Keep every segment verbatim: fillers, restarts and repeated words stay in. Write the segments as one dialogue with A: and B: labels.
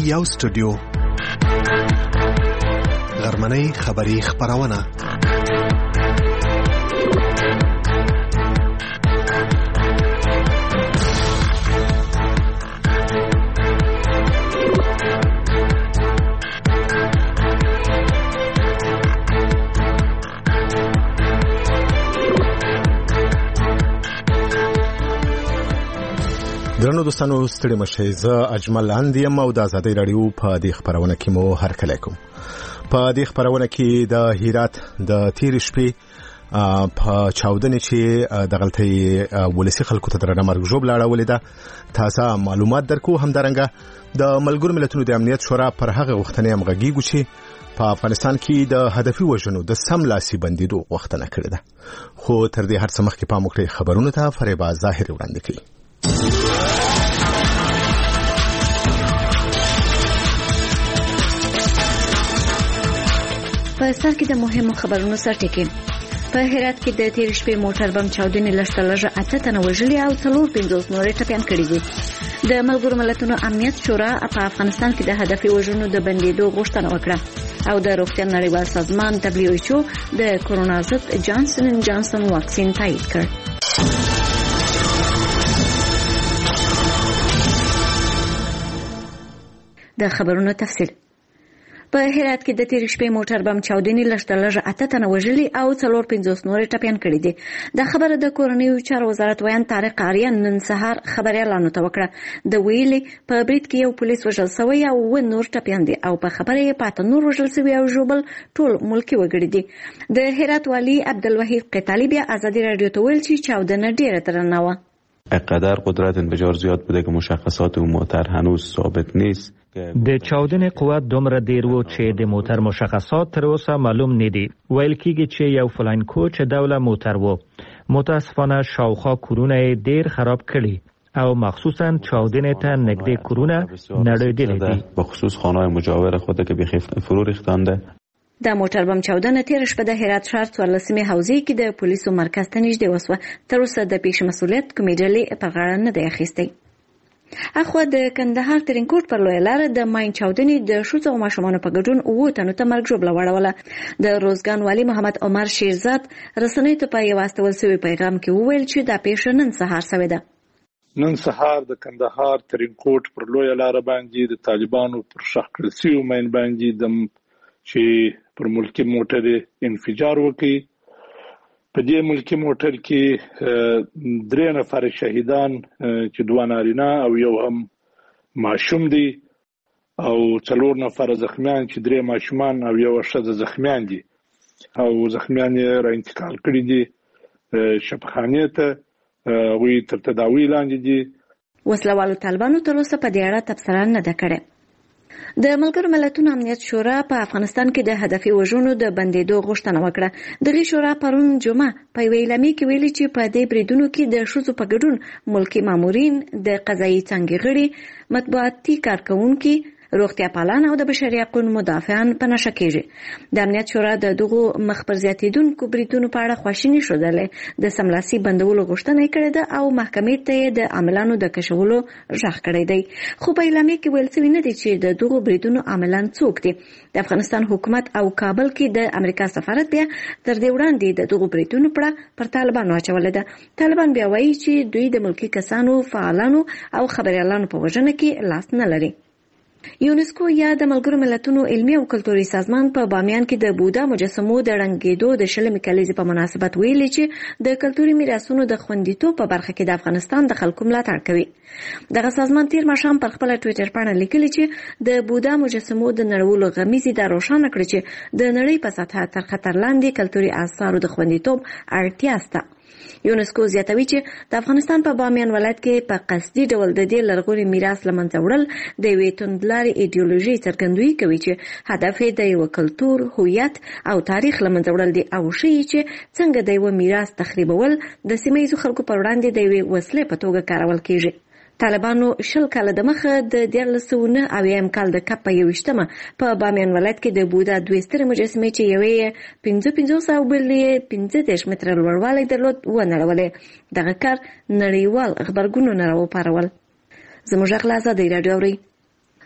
A: یو سټوډیو غرمنۍ خبری خبرونه درنو دوستانو ستړي مشئ زه اجمل اندیم او د آزادۍ رادیو په دې خبرونه کې مو هرکلی کوم. په دې خبرونه کې د هرات د تیر شپې په چاودنې چې د غلطۍ ولسی خلکو ته درنه مرګ ژوب لاړولې ده تازه معلومات درکو. همدارنګه د ملګرو ملتونو د امنیت شورا پر هغه غوښتنې هم غږیږي چې په افغانستان کې د هدفي وژنو د سملاسي بندیدو غوښتنه کړې ده. خو تر دې هر څه مخکې پام وکړئ خبرونه ته فریبا ظاهر وړاندې کوي.
B: په سر کې د مهمو خبرونو سرټکی. په هرات کې د تیر شپې موټر بم چاودنې لشتلجه اته تنه وژلي او څلور پنځوس نورې ټپيان کړي دي. د ملګرو ملتونو امنیت شورا په افغانستان کې د هدفي وژنو د بندیدو غوښتنه وکړه او د روغتیا نړیوال سازمان دبليو ایچ او د کورونا ضد جانسن اینڈ جانسن واکسین تایید کړ. د خبرونو تفصیل. په هرات کې د تیر شپې موټر بم چاودنې لشتلجه اته تنه وژلي او څلور پنځوس نورې ټپيان کړي دي. د خبره د کورنیو چارو وزارت ویان طارق آریان نن سهار خبريالانو ته وکړه. د ویلي په برید کې یو پولیس وژل شوی او و نور ټپيان دي او په خبره یې پاته نور وژل شوی او ژوبل ټول ملکی وګړي دي. د هرات والی عبدالوهید قتالی بیا آزادی رادیو ته ویل چې چاودنه ډیره درنه و.
C: اقدر قدرت انفجار زیاد بوده که مشخصات اون موتر هنوز ثابت نیست.
D: د چاودنې قوت دومره ډیر و چې د موټر مشخصات تر اوسه معلوم نه دي. ویل کېږي چې یو فلاین کوچ ډوله موټر و. متاسفانه شاوخوا کورونه ډیر خراب کړي او مخصوصا چاودنې ته نږدې کورونه نړیدلې دي.
C: به خصوص خانه‌های مجاور خود که به فرو ریختانده.
B: د موټر بم چاودنه تیر شپه د هرات ښار څوارلسمې حوزې کې د پولیسو مرکز ته نږدې وسوه. تر اوسه د پیش مسؤلیت کومې ډلې په غاړه نه دی اخیستی. اخوا د کندهار ترینکوټ پر لویه لاره د ماین چاودنې د ښځو او ماشومانو په ګډون اووه تنو ته مرګ ژوبله واړوله. د روزګان والي محمد عمر شیرزاد رسنیو ته په یو استول شوي پیغام کې وویل چې دا پیښه نن سهار شوې ده.
E: نن سهار د کندهار ترینکوټ پر لویه لاره باندې د طالبانو پر شخ کړل شوي ماین باندې د چې پر ملکی موټر انفجار وکړي. په دې ملکی موټر کې درې نفر شهیدان چې دوه نارینه او یو هم ماشوم دي او څلور نفر زخمیان چې درې ماشومان او یو ښځه زخمیان دي او زخمیان یې را انتقال کړي دي شفاخانې ته وی تر تداوی لاندې دي.
B: وسلوالو طالبانو تر اوسه په دې اړه تبصره نه ده کړې. د ملګرو ملتونو امنیت شورا په افغانستان کې د هدفي وژنو د بندیدو غوښتنه وکړه. دغه شورا پرون جمعه په یوه اعلامیه کې ویلي چې په دې بریدونو کې د ښځو په ګډون ملکي مامورین، د قضایي څانګې غړي، مطبوعاتي کارکونکي، روغتیا پالان او د بشري حقوقو مدافعان په نشه کېږي. د امنیت شورا د دغو مخ پر زیاتېدونکو بریدونو په اړه خواشیني ښودلې د سملاسي بندولو غوښتنه یې کړې ده او محکمې ته یې د عاملانو د کشولو غږ کړی دی. خو په اعلامیه کې ویل شوي نه دي چې د دغو بریدونو عاملان څوک دي. د افغانستان حکومت او کابل کې د امریکا سفارت بیا تر دې وړاندې د دغو بریدونو پړه پر طالبانو اچولې ده. طالبان بیا وایي چې دوی د ملکي کسانو، فعالانو او خبريالانو په وژنه کې لاس نه لري. یونسکو یا د ملګرو ملتونو علمي او کلتوري سازمان په بامیان کې د بودا مجسمو د رنګېدو د شلمې کلیزې په مناسبت ویلي چې د کلتوري میراثونو د خوندیتوب په برخه کې د افغانستان د خلکو ملاتړ کوي. دغه سازمان تیر ماښام پر خپل ټویټر باندې لیکلي چې د بودا مجسمو د نړولو غمیزې دا روښانه کړې چې د نړۍ په سطحه تر خطر لاندې کلتوري آثارو د خوندیتوب اړتیا شته. یونسکو زیاتوي چې د افغانستان په بامیان ولایت کې په قصدي ډول د دې لرغوني میراث له منځه وړل د یوې توندلارې ایډیولوژي څرګندوي کوي چې هدف یې د یو کلتور، هویت او تاریخ له منځه وړل دي او ښیي چې څنګه د یو میراث تخریبول د سیمه ییزو خلکو پر وړاندې د یوې وسلې په توګه کارول کیږي. طالبانو شل کاله د مخه د دیارلس سوه نه اویایم کال د کپ په یوویشتمه په بامیان ولایت کې د بودا دوې سترې مجسمې چې یوې پنځه پنځوس او بلې یې پنځه دېرش متره لوړوالی درلود ونړولې. دغه کار نړیوال غبرګونونه راوپارول. زموږ غږ له آزادۍ راډیو اورئ.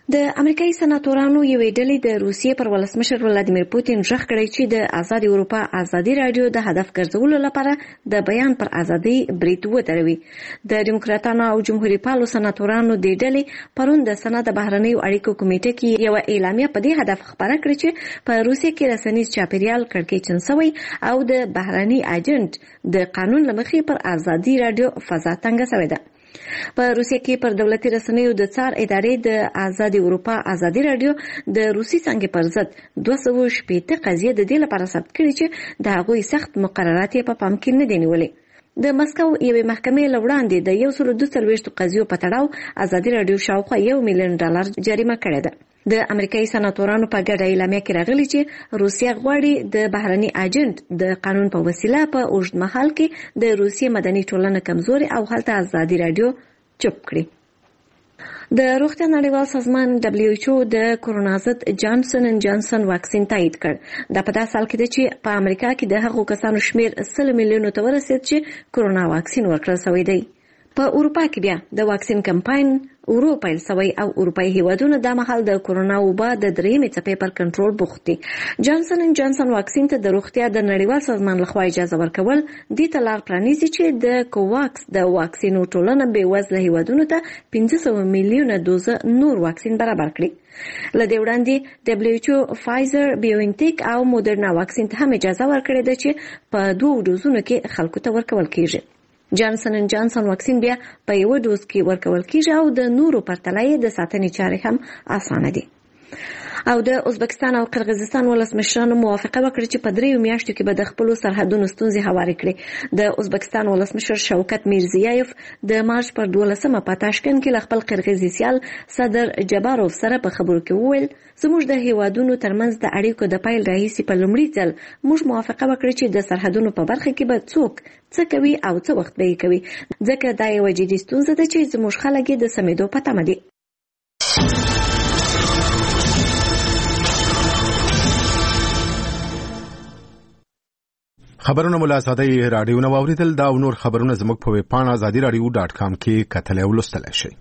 B: د امریکایي سناتورانو یوې ډلې د روسیې پر ولسمشر ولادیمیر پوتین ژغ کړی چې د آزاد اروپا آزادي رادیو د هدف ګرځولو لپاره د بیان پر آزادي برید ودروي. د ډیموکراتانو او جمهوریت پالو سناتورانو د ډلې پرون د سنا د بهرنیو اړیکو کمیټې کې یو اعلامیه په دې هدف خبره کړې چې په روسیې کې رسنیز چاپیریال کړکېچن شوی او د بهرني ایجنټ د قانون لمخې پر آزادي رادیو فضا تنګه شوې ده. په روسیې کې پر دولتي رسنیو د څار ادارې د آزاد اروپا آزادي رادیو د روسي څنګه پر ضد دوه سوه شپږ قضیه د دې لپاره ثبت کړي چې د هغوی سخت مقررات په پام کې نه دي نیولې. د مسکو یوې محکمې له وړاندې د یو سل دوه څلوېښت قضیو په تړاو آزادي رادیو شاوخوا یو میلیون ډالر جریمه کړې ده. د امریکایي سناتورانو په ګډه اعلامیه کې راغلي چې روسیه غواړي د بهرني ایجنټ د قانون په وسیله په اوږد مهال کې د روسیې مدني ټولنه کمزوري او هلته آزادي رادیو چوپ کړي. د روغتیا نړیوال سازمان دبلیو ایچ او د کورونا ضد جانسن اند جانسن واکسین تایید کړ. دا په داسې حال کې ده چې په امریکا کې د هغو کسانو شمیر سل میلیونو ته ورسید چې کورونا واکسین ورکړل شوی دی. په اروپا کې بیا د واکسین کمپاین ورو پیل شوی او اروپایي هیوادونه د مهال د کورونا وبا د درېیمې څپې پر کنټرول بوخت دي. جانسن اند جانسن واکسین ته د روغتیا د نړیوال سازمان لخوا اجازه ورکول دې ته لار پرانیزي چې د کوواکس د واکسینو ټولنه بې وزله هیوادونو ته پنځه سوه میلیونه دوزه نور واکسین برابر کړي. له دې وړاندې دبلیو ایچ او فایزر، بیوانټیک او مودرنا واکسین ته هم اجازه ورکړې ده چې په دوه ډوزونو کې خلکو ته ورکول کیږي. جانسن اند جانسن واکسین بیا په یو ډوز کې ورکول کیږي او د نورو پرتله د ساتنې چارې هم اسانه دي. او د ازبکستان او قرغیزستان ولسمشرانو موافقه وکړه چې په دریو میاشتو کې به د خپلو سرحدونو ستونزې هوارې کړي. د ازبکستان ولسمشر شوکت میرزیایف د مارچ پر دولسمه په تاشکند کې له خپل قرغیزي سیال صدر جباروف سره په خبرو کې وویل زموږ د هیوادونو ترمنځ د اړیکو د پیل راهیسې په لومړي ځل موږ موافقه وکړه چې د سرحدونو په برخه کې به څوک څه کوي او څه وخت به یې کوي، ځکه دا یوه جدي ستونزه ده چې زموږ خلک یې د سمېدو په تمه دي.
A: خبرونه مو له ازادۍ راډیو نه واوریدل. دا او نور خبرونه زموږ په ویب پاڼه ازادي راډیو ډاټ کام کې کتلی او لوستلی شئ.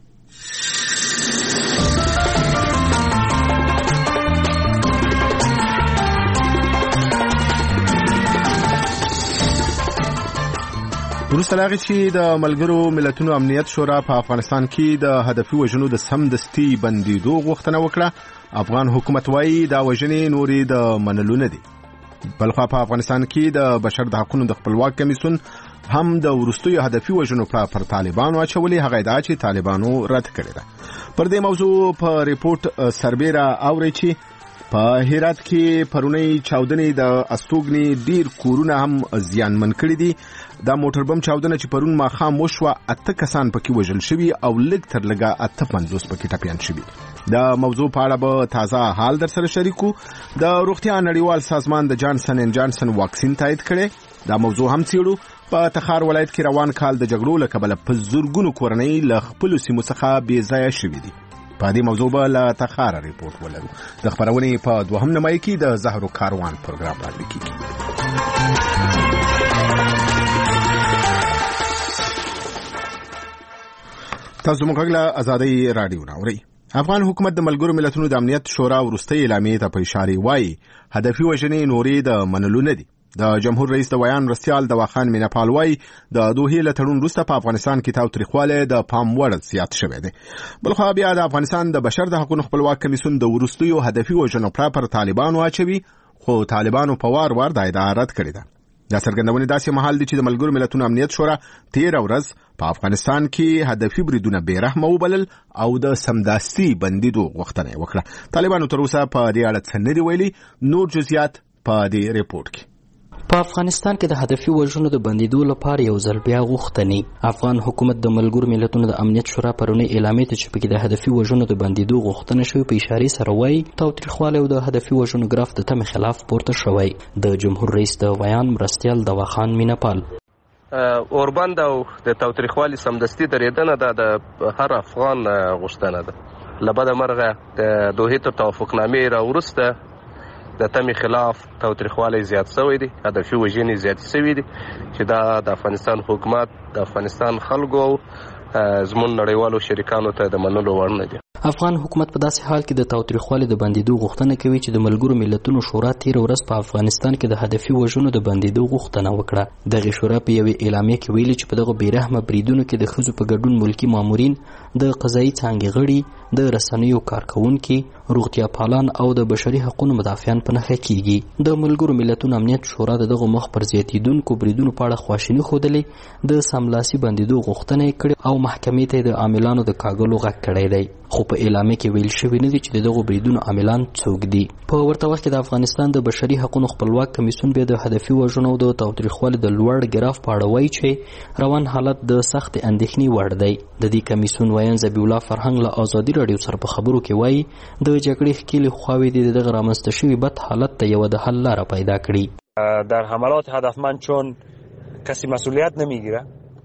A: وروسته له هغې چې د ملګرو ملتونو امنیت شورا په افغانستان کې د هدفي وژنو د سمدستي بندېدو غوښتنه وکړه، افغان حکومت وایي دا وژنې نورې د منلو نه دي. بلخوا په افغانستان کې د بشر د حقوقو د خپلواک کمیسیون هم د وروستیو هدفي وژنو پر طالبانو اچولې، هغه ادعا چې طالبانو رد کړې ده. پر دې موضوع په ریپورت سربیره اوري چې په هرات کې پرونی چاودنې د استوګنې ډیر کورونه هم زیانمن کړي دي. دا موټر بم چاودنه چې پرون ماښام وشوه اته کسان پکې وژل شوي او لږ تر لږه اته پنځوس پکې ټپیان شوي. د موضوع په اړه به تازه حال در سره شریکو. د روغتیا نړیوال سازمان د جانسن اند جانسن واکسین تایید کړي. دا موضوع هم څیړو. په تخار ولایت کې روان کال د جګړو له کبله په زرګونو کورنۍ له خپلو سیمو څخه بې ځایه شوي دي. په دې موضوع به له تخاره ریپورت ولرو. د خبرونې په دوهم نیمایي کې د زهرو کاروان پروګرام وړاندې کیږي. تاسو موږ له ازادۍ راډیو نه اورئ. افغان حکومت د ملګرو ملتونو د امنیت شورا وروستۍ اعلامیې ته په اشاره وایي هدفي وژنې نورې د منلو نه دي. د جمهور رئیس د ویان رسیال دواخان میناپال وایي د دوحې له تړون وروسته په افغانستان کې تاوتریخوالی د پام وړ زیات شوی دی. بلخوا بیا د افغانستان د بشر د حقوقو خپلواک کمیسیون د وروستیو هدفي وژنو پر طالبانو اچوي، خو طالبانو په وار وار د ادعا رد کړې ده. دا څرګندونې داسې مهال دي چې د ملګرو ملتونو امنیت شورا تېره ورځ په افغانستان کې هدفي بریدونه بې رحمه وبلل او د سمدستي بندېدو غوښتنه یې وکړه. طالبانو تر اوسه په دې اړه څه نه دي ویلي. نور جزئیات په دې ریپورت کې.
F: په افغانستان کې د هدفي وژنو د بندیدو لپاره یو ځل بیا غوښتنې افغان حکومت د ملګرو ملتونو د امنیت شورا پرونی اعلامیه ته چې پکې د هدفي وژنو د بندیدو غوښتنه شوې په اشارې سره وایي تاوتریخوالی او د هدفي وژنو ګراف د تمې خلاف پورته شوی. د جمهور رئیس د ویان مرستیال دواخان میناپال
G: اوربند او د تاوتریخوالي سمدستي درېدنه دا د هر افغان غوښتنه ده. له بده مرغه د دوحې تر توافقنامې راوروسته د تمې خلاف تاوتریخوالی زیات شوی دی، هدفي وژنې زیاتې شوي دي چې دا د افغانستان حکومت د افغانستان خلکو او زموږ نړیوالو شریکانو ته د منلو وړ نه دي.
F: افغان حکومت په داسې حال کې د تاوتریخوالي د بندیدو غوښتنه کوي چې د ملګرو ملتونو شورا تیره ورځ په افغانستان کې د هدفي وژنو د بندیدو غوښتنه وکړه. دغه شورا په یوې اعلامیه کې ویلي چې په دغه بېرحمه بریدونو کې د ښځو په ګډون ملکي مامورین، د قضایي څانګې غړي، د رسنیو کارکونکي، روغتیا پالان او د بشري حقوقو مدافعان په نښه کیږي. د ملګرو ملتونو امنیت شورا د دغه مخ پر زیاتیدونکو بریدونو په اړه خواشیني ښودلې، د سملاسي بندیدو غوښتنه یې کړې او محکمې ته د عاملانو د کاږلو غږ کړی دی. خو په اعلامیه کې ویل شوي نه دي چې دغه بریدونو عاملان څوک دي. په ورته وخت کې د افغانستان د بشري حقوقو خپلواک کمیسیون بیا د هدفي وژنو او د تاوتریخوالي د لوړ ګراف په اړه وایي چې روان حالت د سخت اندېښنې وړ دی. د دې کمیسیون وایي ذبیح الله فرهنګ له ازادي راډیو سره په خبرو کې وایي د جګړې ښکېلې خواوې دي دغه رامنځته شوي بد حالت ته یوه د حل لاره پیدا کړي.
H: در حملات هدفمند چون کسی مسئولیت نمیگیره.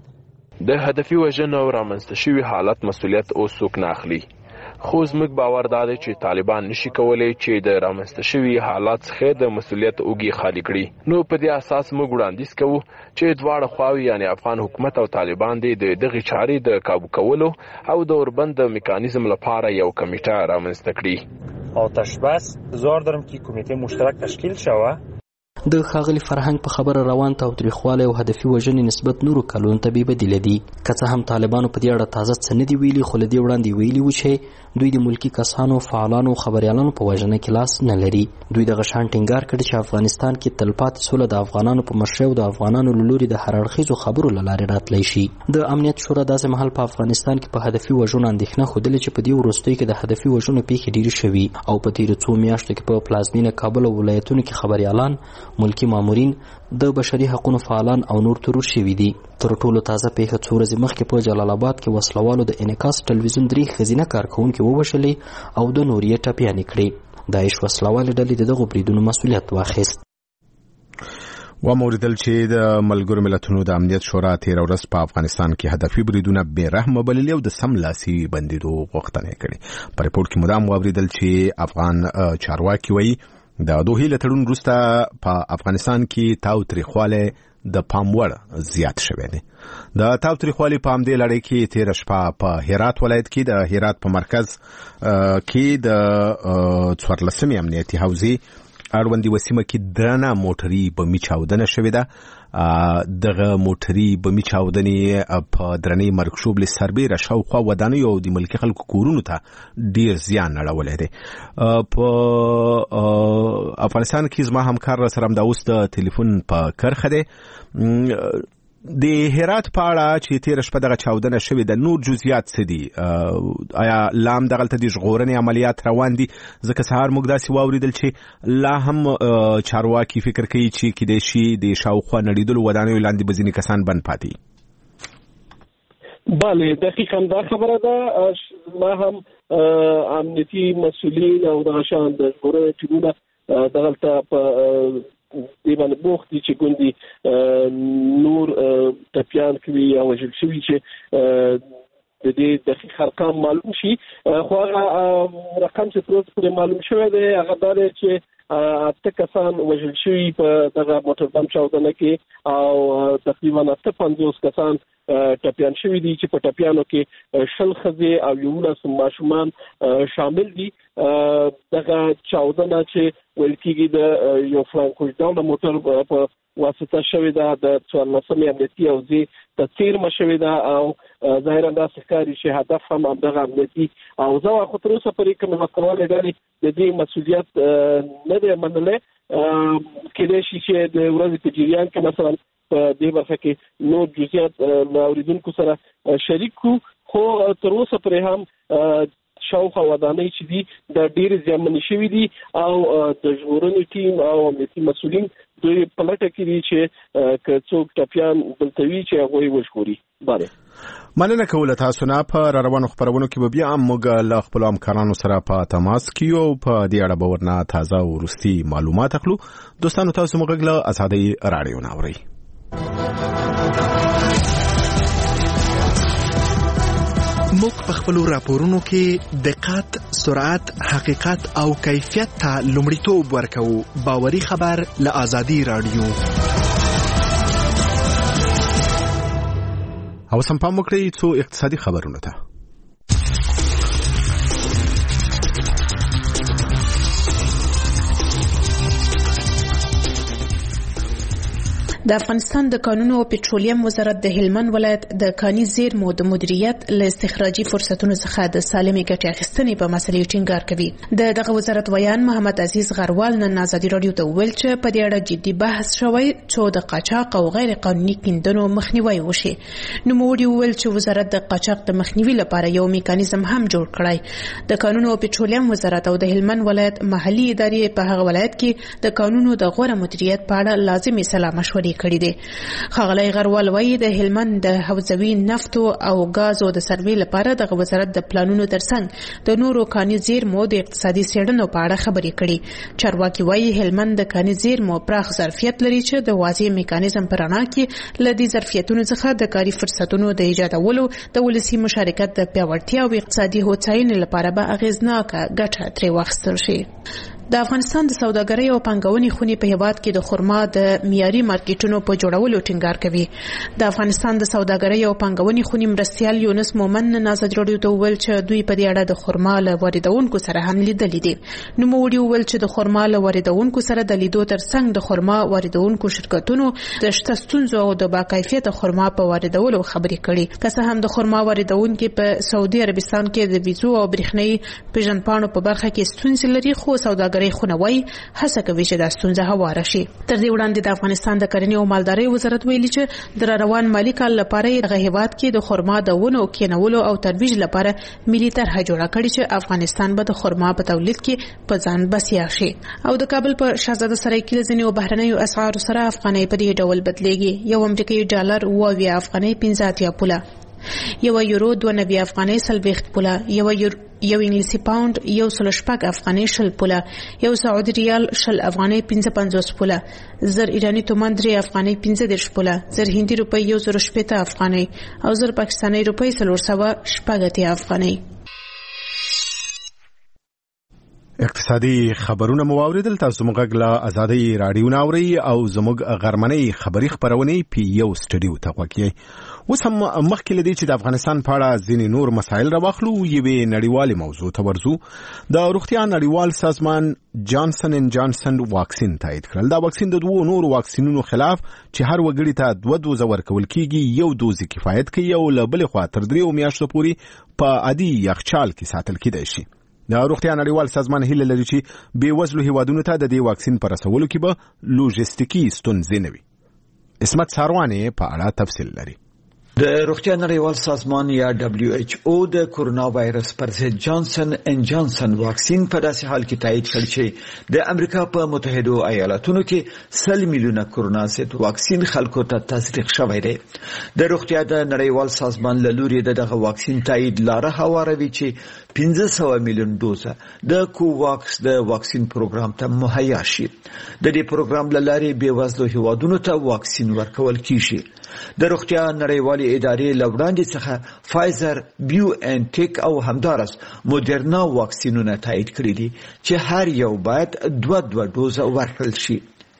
I: د هدفي وژنو او رامنځته شوي حالت مسؤلیت اوس څوک نه اخلي. خو زموږ باور دا دی چې طالبان نشي کولی چې د رامنځته شوي حالات څخه د مسؤلیت اوږې خالي کړي. نو په دې اساس موږ وړاندیز کوو چې دواړه خواوې یعنی افغان حکومت او طالبان دې د دغې چارې د کابو کولو او د اوربند میکانیزم لپاره یو کمیټه رامنځته کړي.
H: آتش بس انتظار دارم که کمیته مشترک تشکیل شوه.
F: د ښاغلي فرهنګ په خبره روان تاوتریخوالی او هدفي وژنې نسبت نورو کلونو ته بې بدیله دي. که څه هم طالبانو په دې اړه تازه څه نه دي ویلي، خو له دې وړاندې ویلي وو چې دوی د ملکي کسانو، فعالانو او خبریالانو په وژنه کې لاس نه لري. دوی دغه شان ټینګار کړی چې افغانستان کې تلپاتې سوله د افغانانو په مشرۍ او د افغانانو له لوري د هر اړخیزو خبرو له لارې راتلی شي. د امنیت شورا داسې مهال په افغانستان کې په هدفي وژنو اندېښنه ښودلې چې په دې وروستیو کې د هدفي وژنو پیښې ډېرې شوي او په تېرو څو میاشتو کې په پلازمینه کابل او ولایتونو کې خبریالان، ملکي مامورین، د بشري حقوقو فعالان او نور تورور شوي دي. تر ټولو تازه پیښه څو ورځې مخکې په جلال آباد کې وسلوالو د انعکاس ټلویزیون درې ښځینه کارکوونکي ووژلې او د نور یې ټپیانې کړې. داعش وسلوالې ډلې د دغو بریدونو مسؤلیت واخیست.
A: وموریدل چې د ملګرو ملتونو د امنیت شورا تیره ورځ په افغانستان کې هدفي بریدونه بې رحمه بللي او د سملاسي بندیدو غوښتنه یې کړې. په ریپورټ کې مدام واوریدل چې افغان چارواکي وایي د دوحې له تړون وروسته په افغانستان کې تاوتریخوالی د پام وړ زیات شوی دی. د تاوتریخوالي په همدې لړۍ کې تیره شپه په هرات ولایت کې د هرات په مرکز کې د څوارلسمې امنیتي حوزې اړوندې وسیمه کې درنه موټري بمي چاودنه شوې ده. دغه موټري بمي چاودنې په درنې مرګشوبلې سربیره شاوخوا ودانیو او د ملکي خلکو کورونو ته ډیر زیان اړولی دی. په افغانستان کې زما همکار سره همدا اوس د ټلیفون په کرخه دی. د هرات په اړه چې تیره شپه دغه چاودنه شوې ده نور جزئیات څه دي؟ آیا لا هم دغلته د ژغورنې عملیات روان دي؟ ځکه سهار موږ داسې واوریدل چې لا هم چارواکي فکر کوي چې کیدای شي د شاوخوا نړېدلو ودانیو لاندې به ځینې کسان بند پاتې.
J: بله دقیقا دا خبره ده. ما هم امنیتي مسؤلین او دغه شان د ژغورنې ټیمونه دغلته په دی باندې بوخت دي چې ګوندي نور ټپیان کوي او وژل شوي چې د دې دقیق ارقام معلوم شي. خو هغه رقم چې تر اوسه پورې معلوم شوی دی هغه دا دی چې اته کسان وژل شوي په دغه موټر بم چاودنه کې او تقریبا اته پنځوس کسان ټپیان شوي دي چې په ټپیانو کې شل ښځې او یولس ماشومان شامل دي. دغه چاودنه چې ویل کېږي د یو فرانکوش ډوله موټر په واسطه شوې ده د څوارلسمې امنیتي حوزې ته څیرمه شوې ده او ظاهرا داسې ښکاري چې هدف هم همدغه امنیتي حوزه وه. خو تر اوسه پورې کومې مسؤلې ډلې د دې مسؤلیت نه دی منلی. کېدای شي چې د ورځې په جریان کې مثلا په دې برخه کې نور جزئیات له اورېدونکو سره شریک کړو. خو تر اوسه پورې هم شاوخوا ودانۍ چې دي دا ډېرې زیانمنې شوي دي او د ژغورنې ټیم او امنیتي مسؤلین دوی په لټه کې دي چې که څوک ټپیان دلته وي چې هغوی وژغوري. بله
A: مننه کوله تاسو نه. په را روانو خپرونو کې به بیا هم موږ له خپلو همکارانو سره په تماس کې یو په دې اړه به ورنه تازه او وروستي معلومات اخلو. دوستانو تاسو موږ له ازادۍ راډیو نه اورئ.
K: موږ په خپلو راپورونو کې دقت، سرعت، حقیقت او کیفیت ته لومړیتوب ورکوو. باوري خبر له ازادي راډیو.
A: او سم پام وکړئ څو اقتصادي خبرونه ته.
L: د افغانستان د کانونو او پټرولیم وزارت د هلمند ولایت د کاني زیرمو د مدیریت له استخراجي فرصتونو څخه د سالمې ګټې اخیستنې په مسلې ټینګار کوي. د دغه وزارت ویان محمد عزیز غروال نن ازادي رادیو ته ویل چې په دې اړه جدي بحث شوی چې د قاچاق او غیر قانوني کیندنو مخنیوي وشي. نو موږ ویل چې وزارت د قاچاق د مخنیوي لپاره یو میکانیزم هم جوړ کړی. د کانونو او پټرولیم وزارت او د هلمند ولایت محلي ادارې په هغه ولایت کې د کانونو د غوره مدیریت په اړه لازمي سلا مشورې کړي دي. ښاغلی غروال وایي د هلمند د حوزوي نفتو او غازو د سروې لپاره د وزارت د پلانونو ترڅنګ د نورو کاني زیرمو د اقتصادي څېړنو په اړه خبرې کړي. چارواکي وایي هلمند د کاني زیرمو پراخ ظرفیت لري چې د واضح میکانیزم په رڼا کې له دې ظرفیتونو څخه د کاري فرصتونو د ایجادولو د ولسي مشارکت د پیاوړتیا او اقتصادي هوساینې لپاره به اغیزناکه ګټه ترې واخیستل شي. د افغانستان د سوداګرۍ او پانګونې خونې په هیواد کې د خرما د معیاري مارکیټونو په جوړولو ټینګار کوي. د افغانستان د سوداګرۍ او پانګونې خونې مرستیال یونس مومن نن ازادي رادیو ته وویل چې دوی په دې اړه د خرما له واردونکو سره هم لیدلي دي. نوموړي وویل چې د خرما له واردونکو سره د لیدو ترڅنګ د خرما واردونکو شرکتونو د شته ستونزو او د باکیفیته خرما په واردولو خبرې کړي. که څه هم د خرما واردونکو په سعودي عربستان کې د ویزو او برېښنايي پیژندپاڼو په برخه کې ستونزې لري، خو سوداګر خونوي هڅه کوي چې دا ستونزه هواره شي. تر دې وړاندې د افغانستان د کرنې او مالدارۍ وزارت ویلي چې د روان مالي کال لپاره د هیواد کې د خرما د ونو کینولو او ترویج لپاره ملي طرحه جوړه کړې چې افغانستان به د خرما په تولید کې په ځان بسیا شي. او د کابل په شاهزاده سرای کې ځینې بهرنیو اسعارو سره افغانۍ په دې ډول بدلېږي. یو امریکایي ډالر اووه افغانۍ پنځه اتیا پوله، یو یورو دوه نوي افغانۍ څلوېښت پوله، یو یورو یو انګلیسي پاوند یو سل شپږ افغانۍ شل پوله، یو سعودي ریال شل افغانۍ پنځه پنځوس پوله، زر ایراني تومان درې افغانۍ پنځه دېرش پوله، زر هندي روپۍ یو زر شپېته افغانۍ او زر پاکستاني روپۍ څلور سوه شپږ اتیا افغانۍ.
A: اقتصادي خبرونه مو اوریدل. تاسو موږ له ازادي رادیو ناوړي او زموږ غرمنۍ خبري خبرونه پی یو سټډیو ته وکړئ. اوس هم مخکې لدی چې د افغانستان په اړه ځینې نور مسایل راوخلو، یوې نړیوالې موضوع ته ورځو. د روغتیا نړیوال سازمان جانسن اند جانسن واکسین تایید کړل. دا واکسین د دوه نورو واکسینونو خلاف چې هر وګړي ته دوه دوزه ورکول کیږي یو دوز کفایت کوي او له بل خوا تر دریو میاشتو پورې په عادي یخچال کې ساتل کېدای شي. د روغتیا نړیوال سازمان هیله لري چې بې وزلو هیوادونو ته د دې واکسین پر رسولو کې به لوجستیکي ستونزې نه وي. اسمت ساروانې په اړه تفصیل لري.
M: د روغتیا نړیوال سازمان یا دبلیو ایچ او د کورونا وایرس پر ضد جانسن اند جانسن واکسین په داسې حال کې تایید کړ چې د امریکا په متحده ایالاتونو کې سل میلیونه کورونا ضد واکسین خلکو ته تصدیق شوی دی. د روغتیا د نړیوال سازمان له لوري دغه واکسین تایید لاره هواروي چې پنځه سوه میلیون دوزه د کوواکس د واکسین پروګرام ته مهیا شي. د دې پروګرام له لارې بې وزلو هیوادونو ته واکسین ورکول کیږي. د روغتیا نړیوالې ادارې له وړاندې څخه فایزر، بیو ان ټیک او همدارس مودرنا واکسینونه تایید کړي دي چې هر یو باید دوه دوه دوزه ورکړل شي.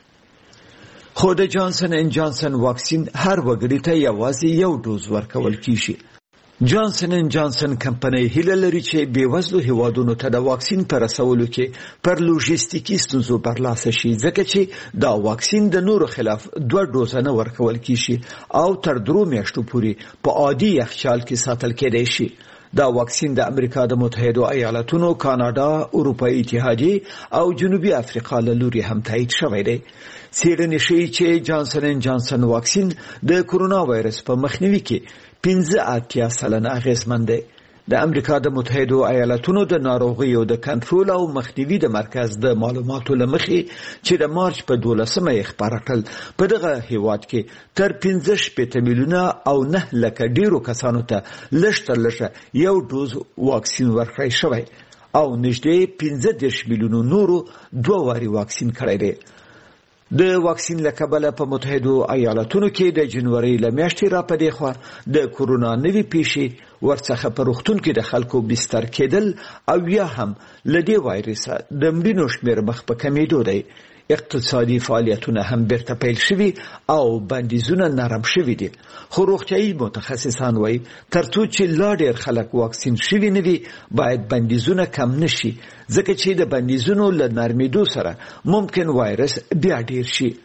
M: خو د جانسن اند جانسن واکسین هر وګړي ته یوازې یو دوز ورکول کیږي. جانسن اند جانسن کمپنۍ هیله لري چې بې وزلو هیوادونو ته د واکسین پر رسولو کې پر لوجستیکي ستونزو برلاسه شي، ځکه چې دا واکسین د نورو خلاف دوه دوزه نه ورکول کیږي او تر درو میاشتو پورې په عادي یخچال کې ساتل کېدای شي. دا واکسین د امریکا د متحده ایالاتونو، کاناډا، اروپایي اتحادیه او جنوبي افریقا له لوري هم تایید شوی دی. څېړنې ښیي چې جانسن اند جانسن واکسین د کورونا وایرس په مخنیوي کې پنځه اتیا سلنه اغیزمن دی. د امریکا د متحده ایالاتونو د ناروغیو د کنټرول او مخنیوي د مرکز د معلوماتو له مخې چې د مارچ په دولسمه یې خپاره کړل، په دغه هیواد کې تر پنځه شپېته میلیونه او نه لکه ډیرو کسانو ته لږ تر لږه یو دوز واکسین ورکړی شوی او نږدې پنځه دېرش میلیونو نورو دوه واري واکسین کړی دی. د واکسین له کبله په متحده ایالاتونو کې د جنوري له میاشتې را پدې خوا د کورونا نوي پیښې ورڅخه په روغتون کې د خلکو بستر کېدل او یا هم له دې وایرسه د مړینو شمېر مخ په کمېدو دی. اقتصادي فعالیتونه هم بیرته پیل شوي او بندیزونه نرم شوي دي. خو روغتیایي متخصصان وایي ترڅو چې لا ډېر خلک واکسین شوي نه وي باید بندیزونه کم نشي، ځکه چې د بندیزونو له نرمېدو سره ممکن وایرس بیا ډېر شي.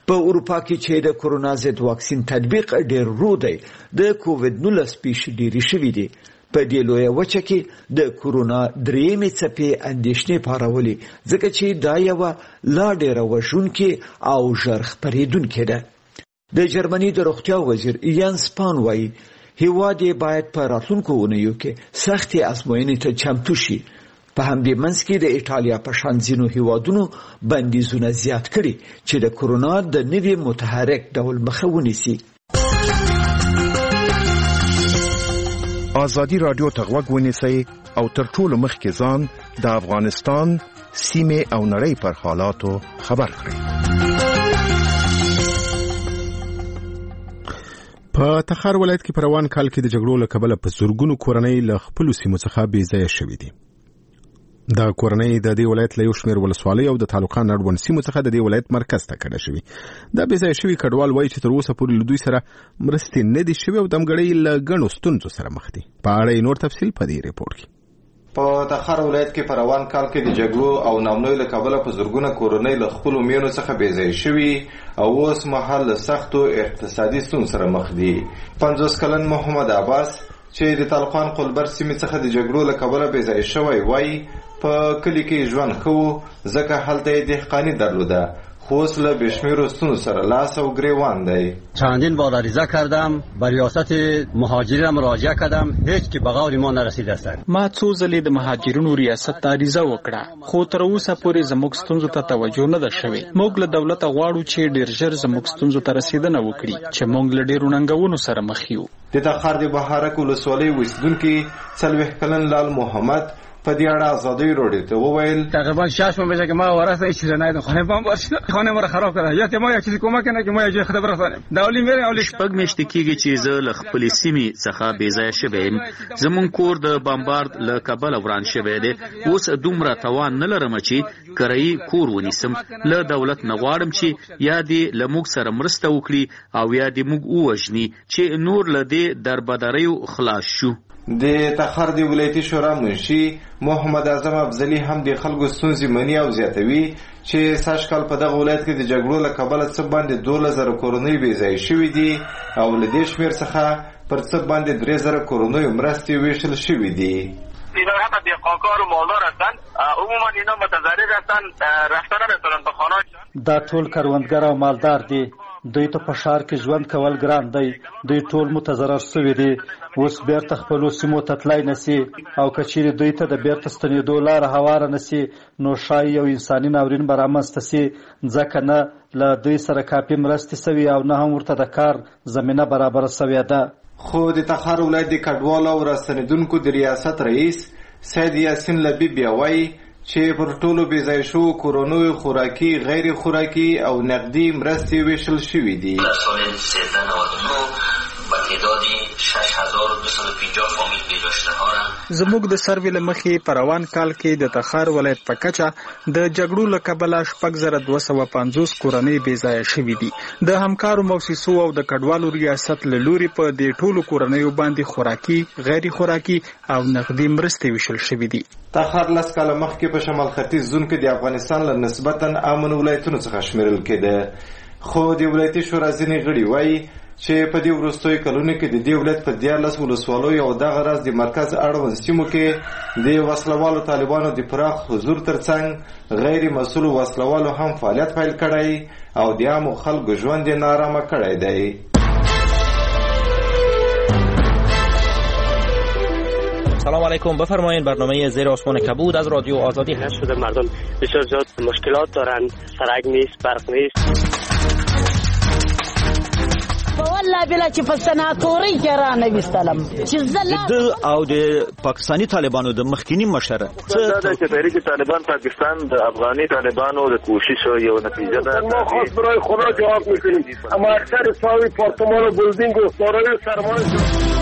M: په اروپا کې چې د کورونا ضد واکسین تطبیق ډیر ورو دی د کووډ نولس پیښې ډېرې شوې دي. په دې لویه وچه کې د کورونا درېیمې څپې اندېښنې پارولې ځکه چې دا یوه لا ډېره وژونکې او ژر خپرېدونکې ده. د جرمني د روغتیا وزیر یان سپان وایي هیواد یې باید په راتلونکو اونیو کې سختې ازموینې ته چمتو شي. په همدې منځ کې د ایټالیا په شان ځینو هیوادونو بندیزونه زیات کړي چې د کورونا د نوي متحرک ډول مخه ونیسي.
N: ازادي رادیو ته غوږ ونیسئ او تر ټولو مخکې ځان د افغانستان سیمې او نړۍ پر حالاتو خبر کړئ.
A: په تخار ولایت کې په روان کال کې د جګړو له کبله په زورګونو کورنۍ له خپلو سیمو څخه بې ځایه شوي دي. دا کورنۍ د دې ولایت له یو شمېر ولسوالۍ او د تعلقان اړوند سیمو څخه د دې ولایت مرکز ته کډه شوي. دا بې ځایه شوي کډوال وایي چې تر اوسه پورې له دوی سره مرستې نه دي شوي او د همګړۍ له ګڼو ستونزو سره مخ دي. په اړه یې نور تفصیل په دې ریپورټ کې.
O: په تخار ولایت کې په روان کال کې د جګړو او ناامنیو له کبله په زرګونه کورنۍ له خپلو میرمنو څخه بې ځایه شوي او اوس مهال له سختو اقتصادي ستونزو سره مخ دي. پنځوس کلن محمد عباس چې د طالقان قلبر سیمې څخه د جګړو له کبله بې ځایه شوی وایي په کلی کې ژوند ښه ځکه هلته یې دهقاني درلوده خو اوس له بېشمېرو ستونزو سره لاس او گریوان دی.
P: چندین بار عریضه کردم به ریاست مهاجرین مراجعه کردم هیچ کی به غور ما نرسیده است.
Q: ما څو ځلې د مهاجرینو ریاست ته عریضه وکړه خو تر اوسه پورې زموږ ستونزو ته توجه نه ده شوې. موږ له دولته غواړو چې ډېر ژر زموږ ستونزو ته رسیدنه وکړي چې موږ له ډېرو ننګونو سره مخ یو.
O: د تخار د بهارک ولسوالۍ اوسېدونکي څلوېښت کلن لال محمد په دې اړه ازادي راډیو ته وویل
R: تقریبا شش ماه که ما ورثه هیچ چیز ندیدم. خانه بام باشه خانه ما رو خراب کرده. یا ما یک چیزی کمک کنه که ما یه جای خبر رسانیم. داولی میره اولی
S: شپږ میاشتې کېږي چې زه له خپلې سیمې څخه بې ځایه شوی یم. زموږ کور د بمبارد له کبله وران شوی دی. اوس دومره توان نه لرم چې کرایي کور ونیسم. له دولت نه غواړم چې یا دې له موږ سره مرسته وکړي او یا دې موږ ووژني چې نور له دې دربدریو خلاص شو.
O: د تخار د ولایتي شورا منشي محمد اعظم افضلي هم د خلکو ستونزې مني او زیاتوي چې سږ کال په دغه ولایت کې د جګړو له کبله څه باندې دولس زره کورنۍ بې ځایه شوي دي او له دې شمېر څخه پر څه باندې درې زره کورنیو مرستې ویشل شوي دي.
T: اینا حتی دهقانکار و مالدار هستن عموما اینا متضرر هستن رفتن نمیتونن به خانه‌شون.
U: دا ټول کروندګر او مالدار دي. دوی ته په ښار کې ژوند کول ګران دی. دوی ټول متضرر شوي دي. اوس بیرته خپلو سیمو ته تلای نسي او که چیرې دوی ته د بیرته ستنېدو لاره هواره نسي نو ښایي یو انساني ناورین به رامنځته سي ځکه نه له دوی سره کافي مرستې سوي او نه هم ورته د کار زمینه برابره سوې ده.
O: خو د تخار ولایت د کډوالو او راستنېدونکو د ریاست رئیس سید یاسین لبی بیا وایي چې پر ټولو بې ځایه شوو کورنیو خوراکي غیر خوراکي او نقدي مرستې ویشل شوي دي.
V: در سال سیزده نود و نه به تعداد شش هزار و دویست و پنجاه فامیل بی‌داشته‌ها
Q: زموږ د سروې له مخې په روان کال کې د تخار ولایت په کچه د جګړو له کبله شپږ زره دوه سوه پنځوس کورنۍ بې ځایه شوي دي. د همکارو موسسو او د کډوالو ریاست له لوري په دې ټولو کورنیو باندې خوراکي غیر خوراکي او نقدي مرستې ویشل شوي دي.
O: تخار لس کاله مخکې په شمال ختیځ زون کې د افغانستان له نسبتا امن ولایتونو څخه شمیرل کېده خو د ولایتي شورا ځینې غړي وایي چې په دې وروستیو کلونو کې د دې ولایت په دیارلس ولسوالیو او دغه راز د مرکز اړوند سیمو کې د وسلوالو طالبانو د پراخ حضور ترڅنګ غیر مسؤلو وسلوالو هم فعالیت پیل کړی او د عامو خلکو ژوند یې نارامه کړی دی.
W: سلام علیکم. بفرمایید برنامه زیر آسمان کبود از رادیو آزادی هست.
X: شده مردم بسیار زیاد مشکلات دارن. سرک نیست، برق نیست.
Y: والله بلا چې په سناتوري کې را نویستلم چې
Z: د او د پاکستانی طالبانو د مخکینی مشر
X: څه د تحریک طالبان پاکستان د افغاني طالبانو د کوشش یو نتیجه ده.
J: ما خاص برای خدا جواب میکنیم. اما اکثر ساوی پارتمان و بلدینگ و دارای سرمایه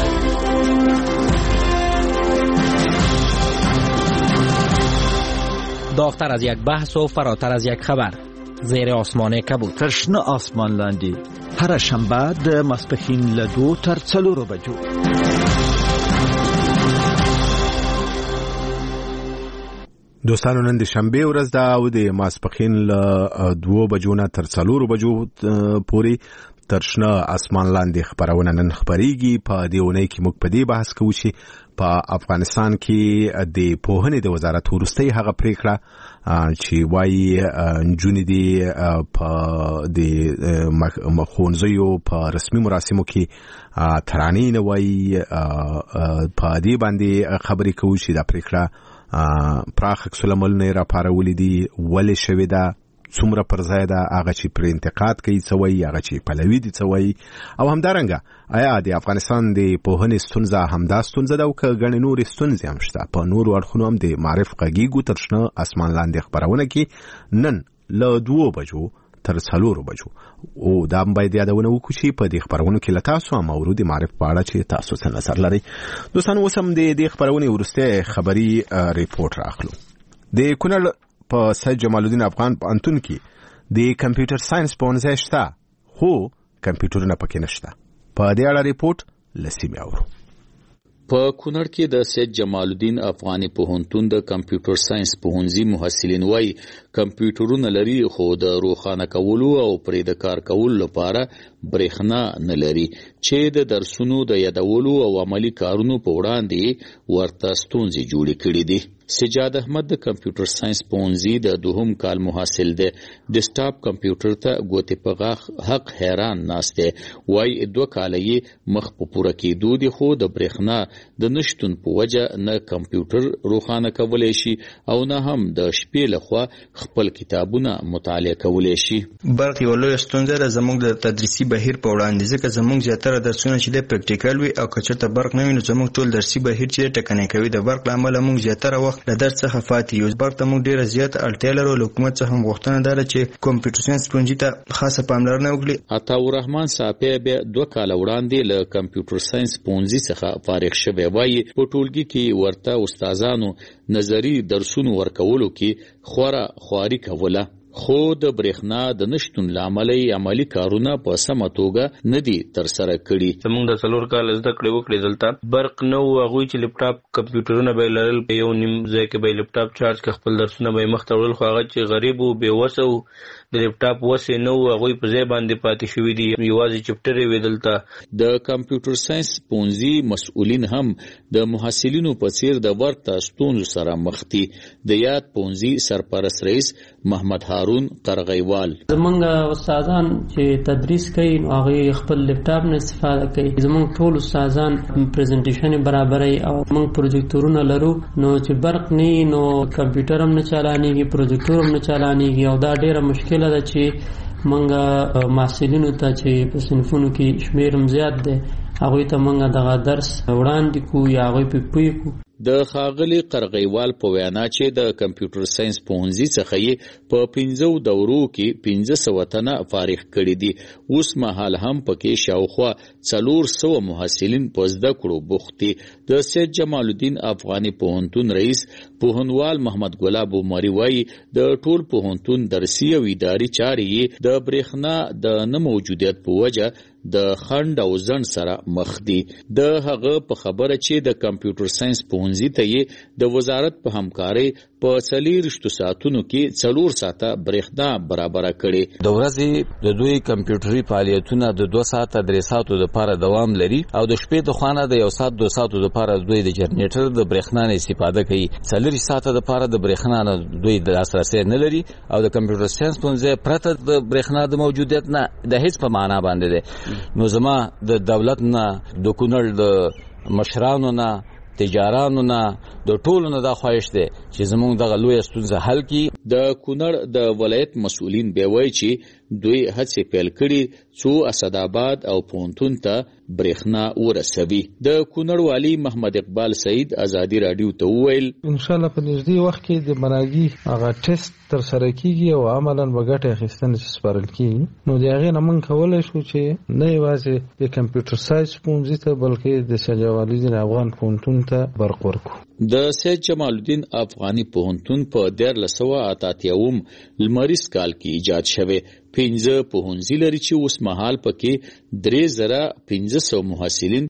W: داغتر از یک بحث و فراتر از یک خبر. زیر آسمان کبود.
M: ترشنه آسمان لاندې هر شنبه د ماسپښین له دوه تر څلورو بجو.
A: دوستانو نن د شنبه ورځ ده او د ماسپخین له دوه بجو نه تر څلورو بجو پورې تر شنه اسمان لاندې خبرونه نن خبريږي. په دې ونې کې موږ په دې بحث کوو چې په افغانستان کې د پوهنې د وزارت ورستۍ هغه پریکړه چې وايي نجونې دي په د مخونځیو په رسمي مراسمو کې ترانې نه وايي. په دې باندې خبرې کوو چې دا پریکړه پراخ عکس العملونه را پارولې دي، ولې شوې ده، څومره پر ځای ده، هغه چې پر انتقاد کوي څه وایي، هغه چې پلوي دي څه وایي، او همدارنګه آیا د افغانستان د پوهنې ستونزه همدا ستونزه ده او که ګڼې نورې ستونزې هم شته. په نورو اړخونو هم د معرف غږیږو تر شنه اسمان لاندې خبرونه کې نن له دوو بجو تر څلورو بجو. او دا هم باید یادونه وکړو چې په دې خبرونو کې له تاسو هم اورو د معرف په اړه چې تاسو څه نظر لرئ. دوستان اوس هم د دې خبرونې وروستی خبري ریپورټ راخلو. د کونړ په سید جمال الدین افغان پوهنتون کې د کمپیوټر ساينس پوهنځی شته، خو کمپیوټرونه پکې نشته. په دې اړه ریپورټ له سیمې اورو.
S: په کونړ کې د سید جمال الدین افغاني پوهنتون د کمپیوټر ساينس پوهنځي محصلین وایي کمپیوټرونه لري خو د روښانه کولو او پرې د کار کولو لپاره برېښنا نه لري چې د درسونو د یادولو او عملی کارونو په وړاندې ورته ستونزې جوړې کړې دي. سجاد احمد د کمپیوټر ساينس پوهنځي د دوهم کال محصل دی. ډیسکټاپ کمپیوټر ته ګوتې په غاښ حق حیران ناست دی. وایي دوه کاله یې مخ په پوره کېدو دي خو د برېښنا د نشتون په وجه نه کمپیوټر روښانه کولی شي او نه هم د شپې لخوا خپل کتابونه مطالعه کولی شي.
B: برق یو لویه ستونزه ده زموږ د تدریسي بهیر په وړاندې، ځکه زموږ زیاتره درسونه چې د پریکټیکل وي او که چېرته برق نه وي نو زموږ ټول درسي بهیر چې ټکنی کوي. د برق له امله موږ زیاتره وخت له درس څخه فاتې یو. برق ته موږ ډېره زیاته اړتیا لرو. له حکومت څخه هم غوښتنه ده چې کمپیوټر ساينس پوهنځي ته خاصه پاملرنه وکړي.
S: عطاالرحمن صافی بیا دوه کاله وړاندې له کمپیوټر ساينس پوهنځي څخه فارغ شوی. وایي په ټولګي کې ورته استادانو نظری درسونو ورکولو کې خورا خواري کوله خو د برېښنا د نشتون لامل عملی کارونه په سمه توګه نه دي تر سره کړي.
C: زموږ د څلور کال زده کړې وکړې دلته برق نه و، هغوی چې لپټاپ کمپیوټرونه به یې لرل په یو نیم ځای کې به یې لپټاپ چارج کړه، خپل درسونه به یې مخته وړل، خو هغه چې غریب و بې وسه و د لپټاپ وسې نه و، هغوی په ځای باندې پاتې شوي دي، یوازې چپټرې وې دلته.
S: د کمپیوټر ساينس پوهنځي مسؤلین هم د محصلینو په څیر د ورته ستونزو سره مخ دي. د یاد پوهنځي سرپرست رئیس محمد هارون قرغیوال
D: زمونږ استادان چې تدریس کوي نو هغوی خپل لپټاپ نه استفاده کوي. زمونږ ټول استادان پریزنټیشن برابروي او موږ پروجیکټورونه لرو، نو چې برق نه نو کمپیوټر هم نه چالانېږي، پروجیکټور هم نه چالانېږي او دا ډېره مشکله ده چې موږ محصلینو ته چې په صنفونو کې شمیر هم زیات دی هغوی ته موږ دغه درس وړاندې کوو یا هغوی پې پوه کړو.
S: د ښاغلي قرغیوال په وینا چې د کمپیوټر ساينس پوهنځي څخه یې په پنځو دورو کې پنځه سوه تنه فارغ کړي دي. اوس مهال هم پکې شاوخوا څلور سوه محصلین په زده کړو بوخت دي. د سید جمال الدین افغاني پوهنتون رئیس پوهنوال محمد ګلاب عمري وایي د ټول پوهنتون درسي او اداري چارې یې د برېښنا د نه موجودیت په وجه د خنډ او ځنډ سره مخ دي. د هغه په خبره چې د کمپیوټر ساينس پوهنځي ته یې د وزارت په همکارۍ په څلېرویشتو ساعتونو کې څلور ساعته برېښنا برابره کړې.
E: د ورځې د دوی کمپیوټري فعالیتونه د دوه ساعته درې ساعتو لپاره دوام لري او د شپې د خوانه د یو ساعت دوه ساعتو لپاره دوی د جنریټر د برېښنا نه استفاده کوي. څلور ساعته لپاره د برېښنا نه دوی د لاسرسي نه لري او د کمپیوټر ساينس پوهنځي پرته د برېښنا د موجودیت نه د هیڅ په معنا باندې ده. نو زما د دولت نه د کونړ د مشرانو نه تجارانو نه د ټولو نه دا خواهش دی چې زموږ دغه لویه ستونزه حل کړي.
S: د کونړ د ولایت مسؤلین بیا وایي چې دوی هڅې پیل کړي څو اسداباد او پوهنتون ته برېښنا ورسوي. د کونړ والي محمد اقبال سعید ازادي راډیو ته وویل
G: ان شاء الله په نږدې وخت کې د مناګي هغه ټیسټ تر سره کیږي او عملاً به ګټه اخیستنه چې سپارل کیږي. نو د هغې نه موږ کولی شو چې نه یوازې د کمپیوټر ساینس پوهنځي ته بلکې د سید جمال الدین افغان پوهنتون ته برق ورکړو.
S: د سید جمال الدین افغاني پوهنتون په دیارلس سوه اته اتیاوم لمریز کال کې ایجاد شوی. پنځه پوهنځي لري چې اوس مهال پکې درې زره پنځه سوه محصلین